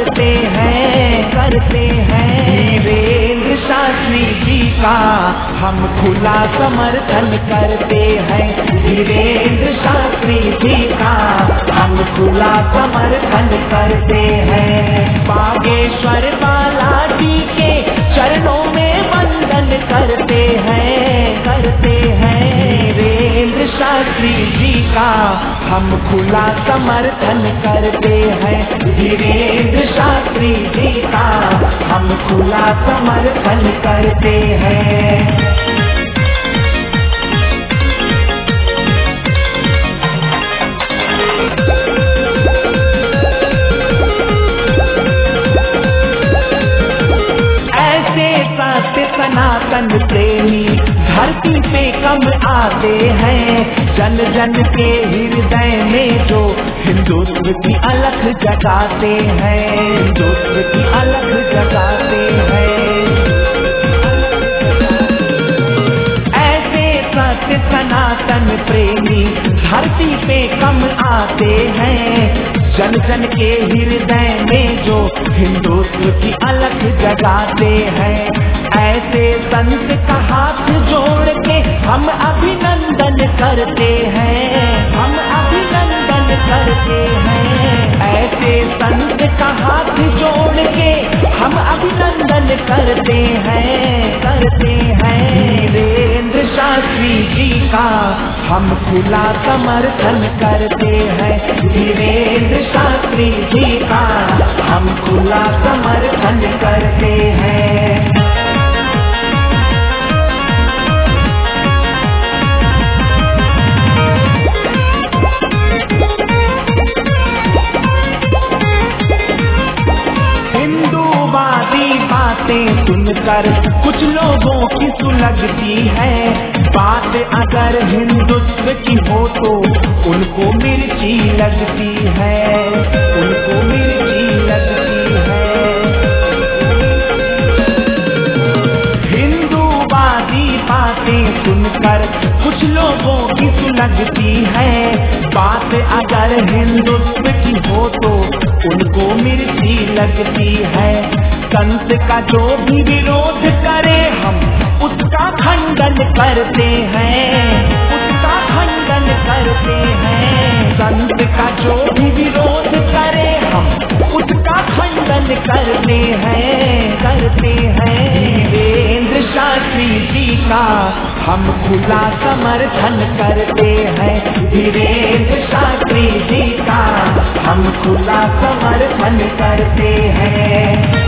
करते हैं। वीरेंद्र शास्त्री जी का हम खुला समर्थन करते हैं। वीरेंद्र शास्त्री जी का हम खुला समर्थन करते हैं। बागेश्वर बालाजी के चरणों में वंदन करते हैं। वीरेंद्र शास्त्री जी का हम खुला समर्थन करते हैं। वीरेंद्र शास्त्री जी का हम खुला समर्थन करते हैं। सनातन प्रेमी धरती पे कम आते हैं। जन जन के हृदय में जो हिंदुत्व की अलख जगाते हैं। हिंदुत्व की अलख जगाते हैं। ऐसे सत्य सनातन प्रेमी धरती पे कम आते हैं। जन जन के हृदय में जो हिंदुत्व की अलख जगाते हैं। ऐसे संत का हाथ जोड़ के हम अभिनंदन करते हैं। हम अभिनंदन करते हैं। ऐसे संत का हाथ जोड़ के हम अभिनंदन करते हैं। वीरेंद्र शास्त्री जी का हम खुला समर्थन करते हैं। वीरेंद्र शास्त्री जी का हम खुला समर्थन करते हैं। बातें सुनकर कुछ लोगों की सुलगती है। बात अगर हिंदुत्व की हो तो उनको मिर्ची लगती है। उनको मिर्ची लगती है। हिंदूवादी बातें सुनकर कुछ लोगों की सुलगती है। बात अगर हिंदुत्व की हो तो उनको मिर्ची लगती है। संत का जो भी विरोध करे हम उसका खंडन करते हैं। उसका खंडन करते हैं। संत का जो भी विरोध करे हम उसका खंडन करते हैं। वीरेंद्र शास्त्री जी का हम खुला समर्थन करते हैं। वीरेंद्र शास्त्री जी का हम खुला समर्थन करते हैं।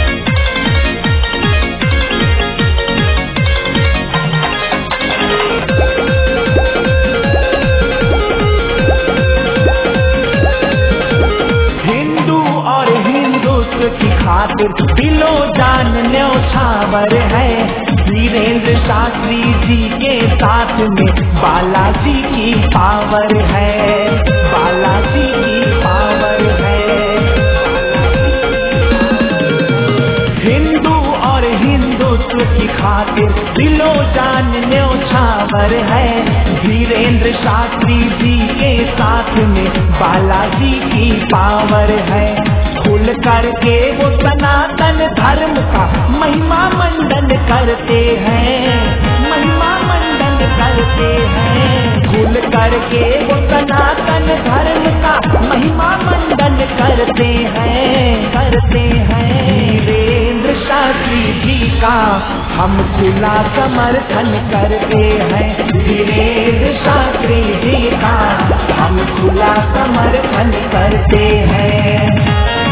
की खातिर दिलो जान न्यौछावर है। वीरेंद्र शास्त्री जी के साथ में बालाजी की पावर है। बालाजी की पावर है। हिंदू और हिंदुत्व की खातिर दिलो जान न्यौछावर है। वीरेंद्र शास्त्री जी के साथ में बालाजी की पावर है। खुल करके वो सनातन धर्म का महिमा मंडन करते हैं। महिमा मंडन करते हैं। खुल करके वो सनातन धर्म का महिमा मंडन करते हैं। वीरेंद्र शास्त्री जी का हम खुला समर्थन करते हैं। वीरेंद्र शास्त्री जी का हम खुला समर्थन करते हैं।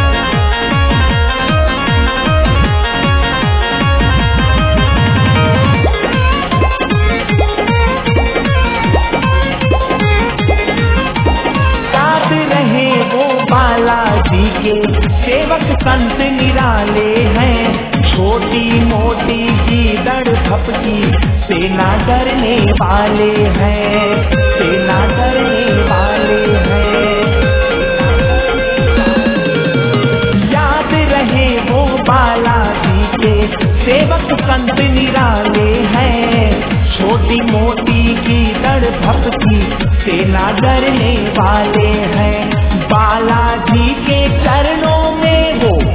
बालाजी के सेवक संत निराले हैं। छोटी मोटी गीदड़ भपकी सेना डरने वाले हैं। सेना डरने वाले हैं। याद रहे वो बालाजी के सेवक संत निराले हैं। छोटी मोटी गीदड़ भपकी सेना डरने वाले हैं। बालाजी के चरणों में वो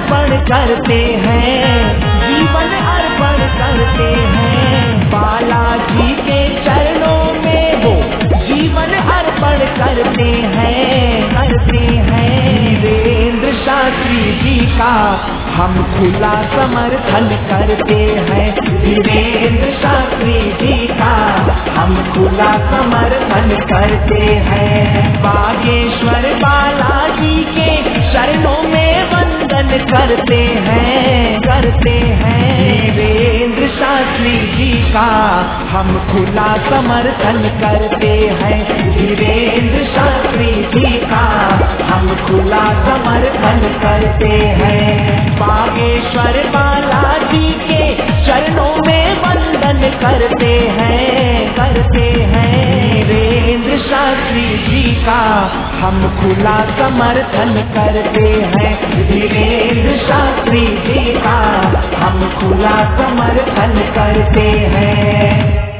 अर्पण करते हैं, जीवन अर्पण करते हैं। बालाजी के चरणों में वो जीवन अर्पण करते हैं, करते हैं। वीरेंद्र शास्त्री जी का हम खुला समर्थन करते हैं, वीरेंद्र शास्त्री जी का हम खुला समर्थन करते हैं। बागेश्वर बालाजी के चरणों में वंदन करते हैं, करते हैं। वीरेंद्र शास्त्री जी का हम खुला समर्थन करते हैं, वीरेंद्र शास्त्री जी का हम खुला समर्थन करते हैं। बागेश्वर बालाजी के चरणों में वंदन करते हैं, करते हैं। वीरेंद्र शास्त्री जी का हम खुला समर्थन करते हैं, वीरेंद्र शास्त्री जी का हम खुला समर्थन करते हैं।